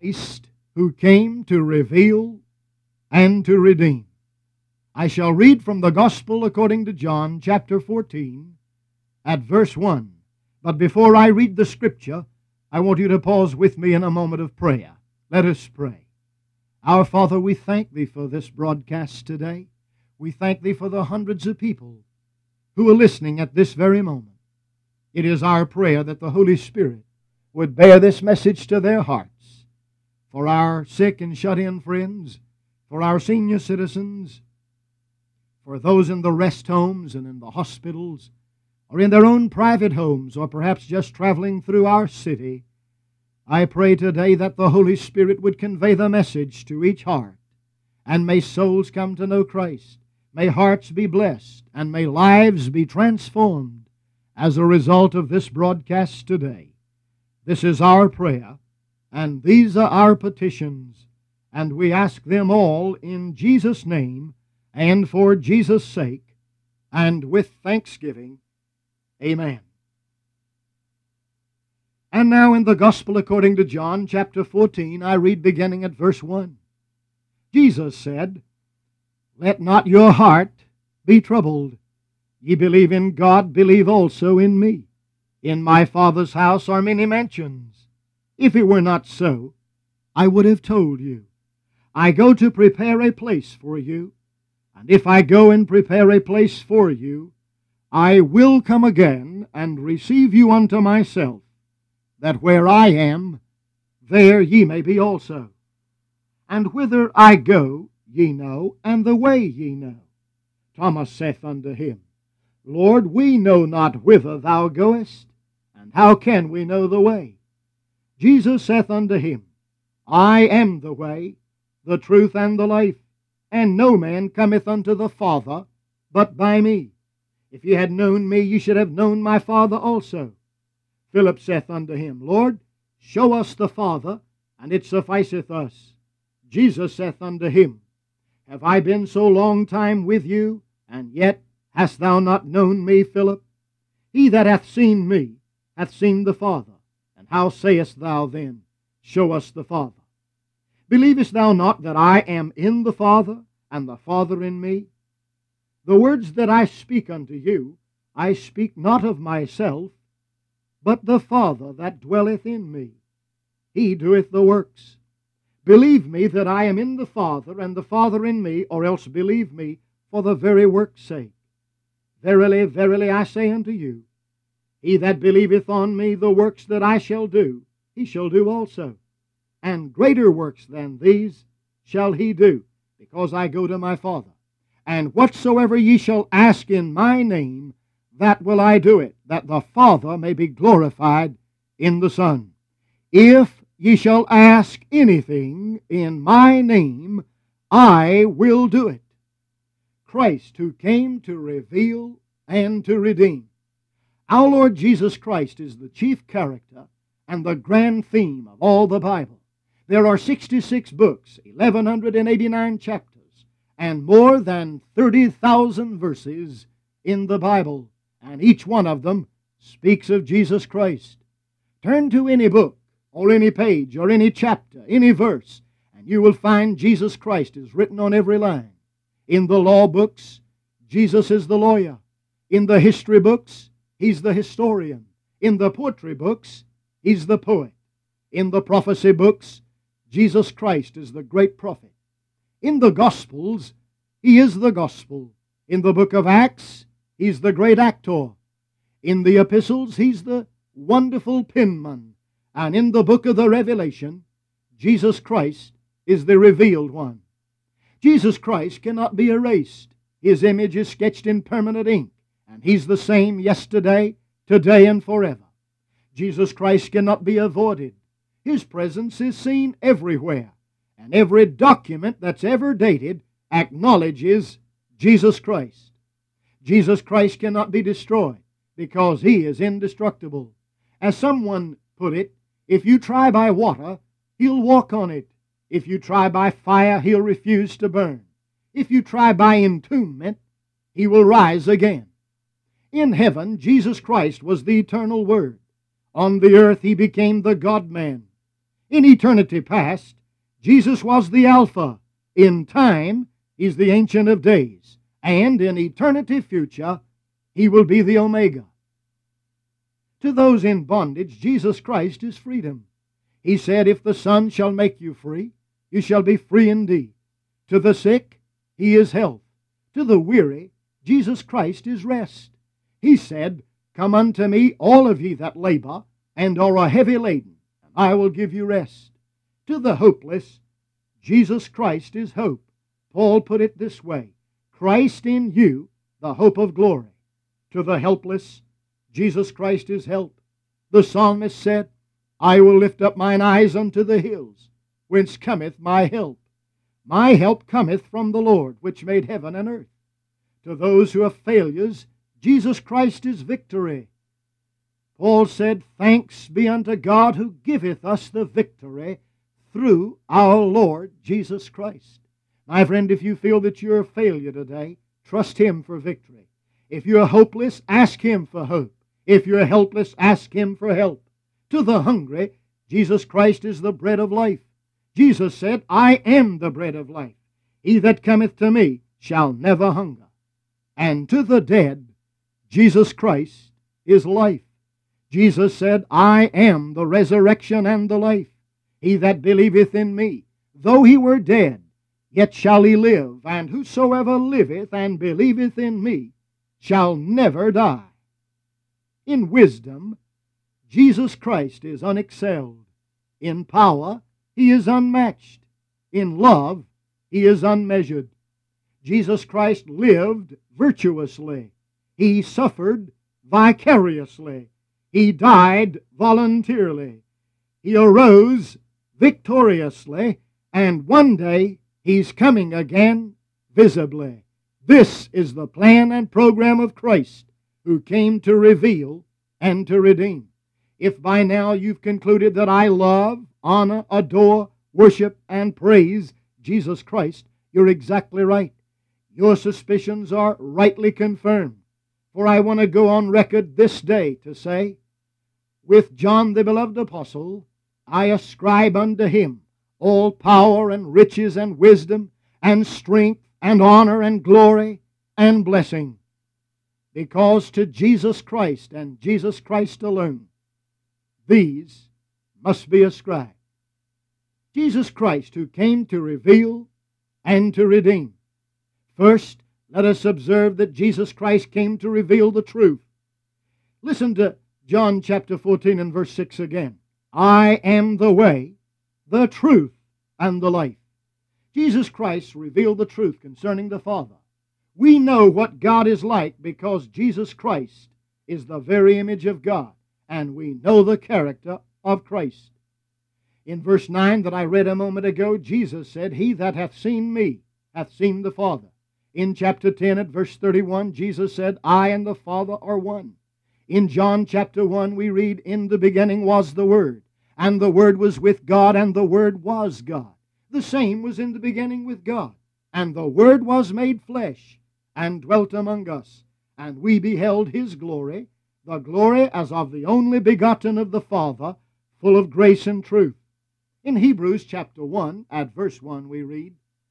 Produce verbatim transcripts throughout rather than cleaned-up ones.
Christ who came to reveal and to redeem. I shall read from the Gospel according to John, chapter fourteen, at verse one. But before I read the Scripture, I want you to pause with me in a moment of prayer. Let us pray. Our Father, we thank Thee for this broadcast today. We thank Thee for the hundreds of people who are listening at this very moment. It is our prayer that the Holy Spirit would bear this message to their hearts. For our sick and shut-in friends, for our senior citizens, for those in the rest homes and in the hospitals, or in their own private homes, or perhaps just traveling through our city, I pray today that the Holy Spirit would convey the message to each heart, and may souls come to know Christ, may hearts be blessed, and may lives be transformed as a result of this broadcast today. This is our prayer, and these are our petitions, and we ask them all in Jesus' name, and for Jesus' sake, and with thanksgiving. Amen. And now in the Gospel according to John, chapter fourteen, I read beginning at verse one. Jesus said, "Let not your heart be troubled. Ye believe in God, believe also in me. In my Father's house are many mansions. If it were not so, I would have told you. I go to prepare a place for you. And if I go and prepare a place for you, I will come again and receive you unto myself, that where I am, there ye may be also. And whither I go, ye know, and the way ye know." Thomas saith unto him, "Lord, we know not whither thou goest, and how can we know the way?" Jesus saith unto him, "I am the way, the truth, and the life, and no man cometh unto the Father but by me. If ye had known me, ye should have known my Father also." Philip saith unto him, "Lord, show us the Father, and it sufficeth us." Jesus saith unto him, "Have I been so long time with you, and yet hast thou not known me, Philip? He that hath seen me hath seen the Father. And how sayest thou then, Show us the Father? Believest thou not that I am in the Father, and the Father in me? The words that I speak unto you, I speak not of myself, but the Father that dwelleth in me. He doeth the works. Believe me that I am in the Father, and the Father in me, or else believe me for the very work's sake. Verily, verily, I say unto you, he that believeth on me, the works that I shall do, he shall do also. And greater works than these shall he do, because I go to my Father. And whatsoever ye shall ask in my name, that will I do it, that the Father may be glorified in the Son. If ye shall ask anything in my name, I will do it." Christ, who came to reveal and to redeem. Our Lord Jesus Christ is the chief character and the grand theme of all the Bible. There are sixty-six books, eleven eighty-nine chapters, and more than thirty thousand verses in the Bible, and each one of them speaks of Jesus Christ. Turn to any book, or any page, or any chapter, any verse, and you will find Jesus Christ is written on every line. In the law books, Jesus is the lawyer. In the history books, He's the historian. In the poetry books, He's the poet. In the prophecy books, Jesus Christ is the great prophet. In the Gospels, He is the gospel. In the book of Acts, He's the great actor. In the epistles, He's the wonderful penman. And in the book of the Revelation, Jesus Christ is the revealed one. Jesus Christ cannot be erased. His image is sketched in permanent ink, and He's the same yesterday, today, and forever. Jesus Christ cannot be avoided. His presence is seen everywhere, and every document that's ever dated acknowledges Jesus Christ. Jesus Christ cannot be destroyed because He is indestructible. As someone put it, if you try by water, He'll walk on it. If you try by fire, He'll refuse to burn. If you try by entombment, He will rise again. In heaven, Jesus Christ was the eternal Word. On the earth, He became the God-man. In eternity past, Jesus was the Alpha. In time, He's the Ancient of Days. And in eternity future, He will be the Omega. To those in bondage, Jesus Christ is freedom. He said, if the Son shall make you free, you shall be free indeed. To the sick, He is health. To the weary, Jesus Christ is rest. He said, come unto me, all of ye that labor and are a heavy laden, and I will give you rest. To the hopeless, Jesus Christ is hope. Paul put it this way, Christ in you, the hope of glory. To the helpless, Jesus Christ is help. The psalmist said, I will lift up mine eyes unto the hills, whence cometh my help. My help cometh from the Lord, which made heaven and earth. To those who are failures, Jesus Christ is victory. Paul said, thanks be unto God who giveth us the victory through our Lord Jesus Christ. My friend, if you feel that you're a failure today, trust Him for victory. If you're hopeless, ask Him for hope. If you're helpless, ask Him for help. To the hungry, Jesus Christ is the bread of life. Jesus said, I am the bread of life. He that cometh to me shall never hunger. And to the dead, Jesus Christ is life. Jesus said, I am the resurrection and the life. He that believeth in me, though he were dead, yet shall he live. And whosoever liveth and believeth in me shall never die. In wisdom, Jesus Christ is unexcelled. In power, He is unmatched. In love, He is unmeasured. Jesus Christ lived virtuously. He suffered vicariously. He died voluntarily. He arose victoriously. And one day, He's coming again visibly. This is the plan and program of Christ, who came to reveal and to redeem. If by now you've concluded that I love, honor, adore, worship, and praise Jesus Christ, you're exactly right. Your suspicions are rightly confirmed. For I want to go on record this day to say, with John the beloved apostle, I ascribe unto Him all power and riches and wisdom and strength and honor and glory and blessing. Because to Jesus Christ and Jesus Christ alone, these must be ascribed. Jesus Christ, who came to reveal and to redeem. First, let us observe that Jesus Christ came to reveal the truth. Listen to John chapter fourteen and verse six again. I am the way, the truth, and the life. Jesus Christ revealed the truth concerning the Father. We know what God is like because Jesus Christ is the very image of God, and we know the character of Christ. In verse nine that I read a moment ago, Jesus said, He that hath seen me hath seen the Father. In chapter ten at verse thirty-one, Jesus said, I and the Father are one. In John chapter one we read, In the beginning was the Word, and the Word was with God, and the Word was God. The same was in the beginning with God. And the Word was made flesh, and dwelt among us. And we beheld His glory, the glory as of the only begotten of the Father, full of grace and truth. In Hebrews chapter one, at verse one, we read,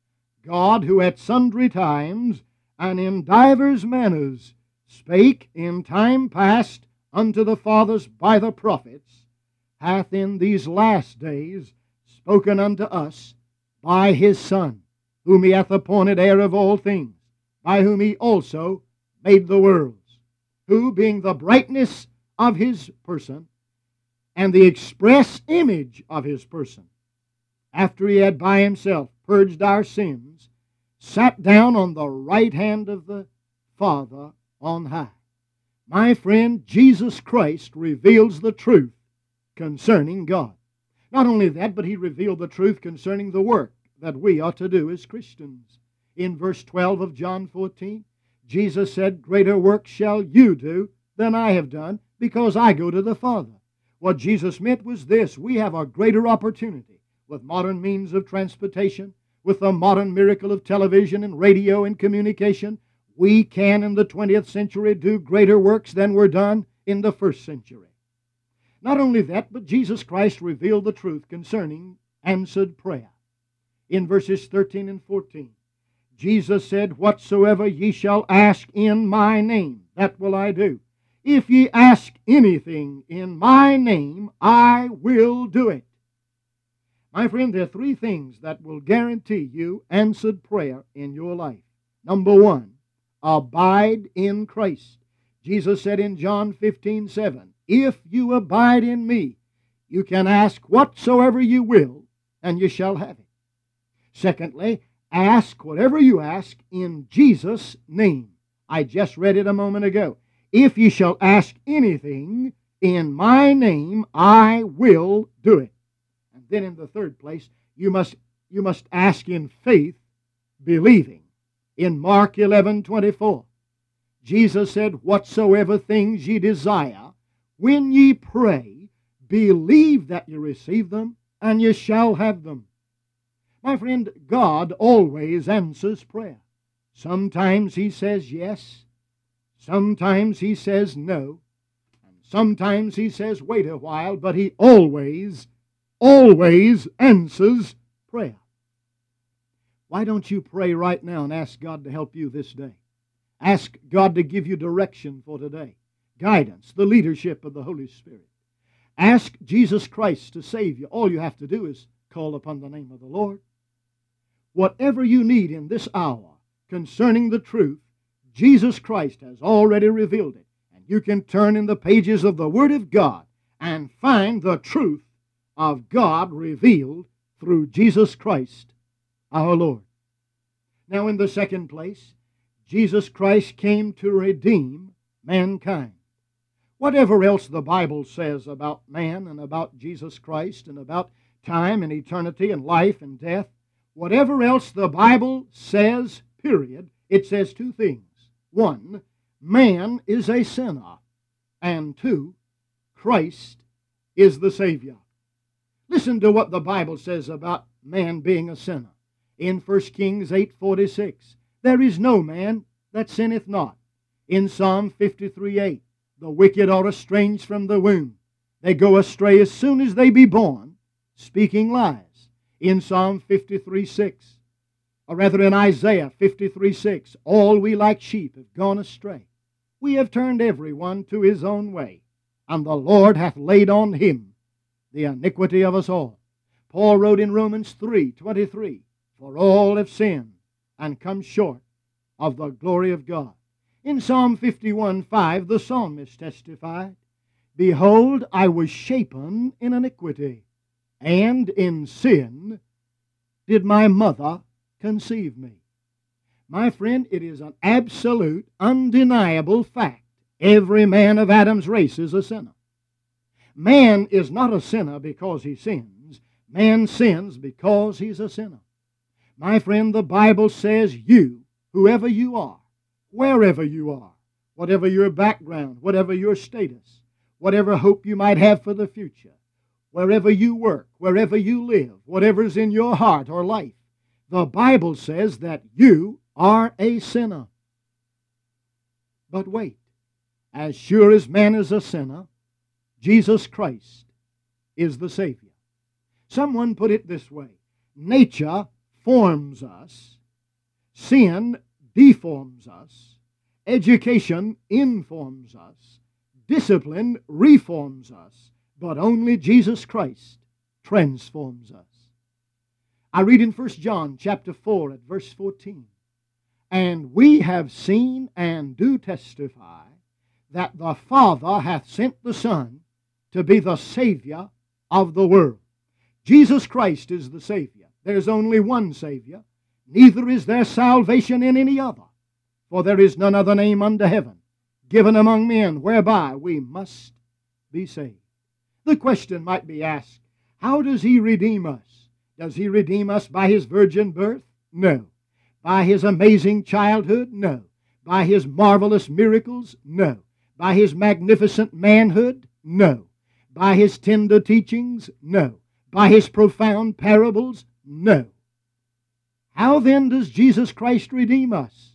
God, who at sundry times and in divers manners spake in time past unto the fathers by the prophets, hath in these last days spoken unto us by His Son, whom He hath appointed heir of all things, by whom He also made the worlds, who, being the brightness of His person, and the express image of His person, after He had by Himself purged our sins, sat down on the right hand of the Father on high. My friend, Jesus Christ reveals the truth concerning God. Not only that, but He revealed the truth concerning the work that we ought to do as Christians. In verse twelve of John fourteen, Jesus said, Greater works shall you do than I have done, because I go to the Father. What Jesus meant was this: we have a greater opportunity with modern means of transportation, with the modern miracle of television and radio and communication. We can in the twentieth century do greater works than were done in the first century. Not only that, but Jesus Christ revealed the truth concerning answered prayer. In verses thirteen and fourteen, Jesus said, "Whatsoever ye shall ask in my name, that will I do. If ye ask anything in my name, I will do it." My friend, there are three things that will guarantee you answered prayer in your life. Number one, abide in Christ. Jesus said in John fifteen seven, "If you abide in me, you can ask whatsoever you will, and you shall have it." Secondly, ask whatever you ask in Jesus' name. I just read it a moment ago. If you shall ask anything in my name, I will do it. And then in the third place, you must, you must ask in faith, believing. In Mark eleven twenty-four, Jesus said, "Whatsoever things ye desire, when ye pray, believe that ye receive them, and ye shall have them." My friend, God always answers prayer. Sometimes He says yes, sometimes He says no, and sometimes He says wait a while, but He always, always answers prayer. Why don't you pray right now and ask God to help you this day? Ask God to give you direction for today, guidance, the leadership of the Holy Spirit. Ask Jesus Christ to save you. All you have to do is call upon the name of the Lord. Whatever you need in this hour concerning the truth, Jesus Christ has already revealed it. And you can turn in the pages of the Word of God and find the truth of God revealed through Jesus Christ our Lord. Now, in the second place, Jesus Christ came to redeem mankind. Whatever else the Bible says about man and about Jesus Christ and about time and eternity and life and death, whatever else the Bible says, period, it says two things. One, man is a sinner. And two, Christ is the Savior. Listen to what the Bible says about man being a sinner. In First Kings eight forty-six, "There is no man that sinneth not." In Psalm fifty-three eight, "The wicked are estranged from the womb. They go astray as soon as they be born, speaking lies." In Psalm fifty-three six, or rather in Isaiah fifty-three six, "All we like sheep have gone astray. We have turned every one to his own way, and the Lord hath laid on him the iniquity of us all." Paul wrote in Romans three twenty-three, "For all have sinned and come short of the glory of God." In Psalm fifty-one five, the psalmist testified, "Behold, I was shapen in iniquity, and in sin did my mother conceive me." My friend, it is an absolute, undeniable fact. Every man of Adam's race is a sinner. Man is not a sinner because he sins. Man sins because he's a sinner. My friend, the Bible says you, whoever you are, wherever you are, whatever your background, whatever your status, whatever hope you might have for the future, wherever you work, wherever you live, whatever's in your heart or life, the Bible says that you are a sinner. But wait, as sure as man is a sinner, Jesus Christ is the Savior. Someone put it this way: nature forms us, sin deforms us, education informs us, discipline reforms us, but only Jesus Christ transforms us. I read in First John chapter four at verse fourteen, "And we have seen and do testify that the Father hath sent the Son to be the Savior of the world." Jesus Christ is the Savior. There's only one Savior. Neither is there salvation in any other. For there is none other name under heaven given among men whereby we must be saved. The question might be asked, how does He redeem us? Does He redeem us by His virgin birth? No. By His amazing childhood? No. By His marvelous miracles? No. By His magnificent manhood? No. By His tender teachings? No. By His profound parables? No. How then does Jesus Christ redeem us?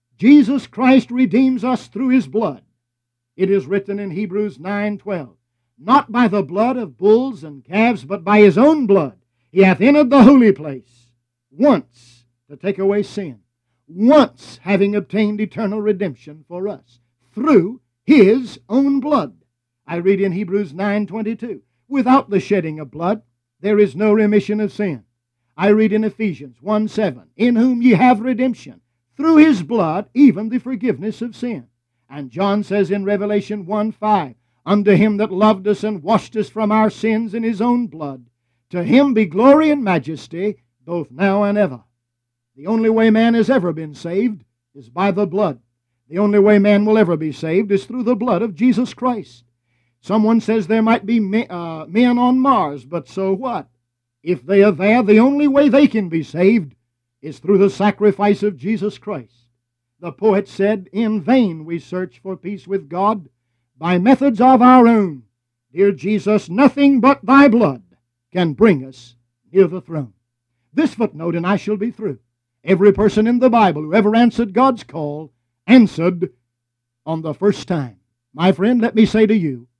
Jesus Christ redeems us through His blood. It is written in Hebrews nine twelve, not by the blood of bulls and calves, but by his own blood. He hath entered the holy place once to take away sin, once having obtained eternal redemption for us through his own blood. I read in Hebrews nine twenty-two, without the shedding of blood there is no remission of sin. I read in Ephesians one seven, in whom ye have redemption, through his blood, even the forgiveness of sin. And John says in Revelation one five, unto him that loved us and washed us from our sins in his own blood, to him be glory and majesty, both now and ever. The only way man has ever been saved is by the blood. The only way man will ever be saved is through the blood of Jesus Christ. Someone says there might be men, uh, men on Mars, but so what? If they are there, the only way they can be saved is through the sacrifice of Jesus Christ. The poet said, in vain we search for peace with God by methods of our own. Dear Jesus, nothing but thy blood can bring us near the throne. This footnote, and I shall be through. Every person in the Bible who ever answered God's call answered on the first time. My friend, let me say to you,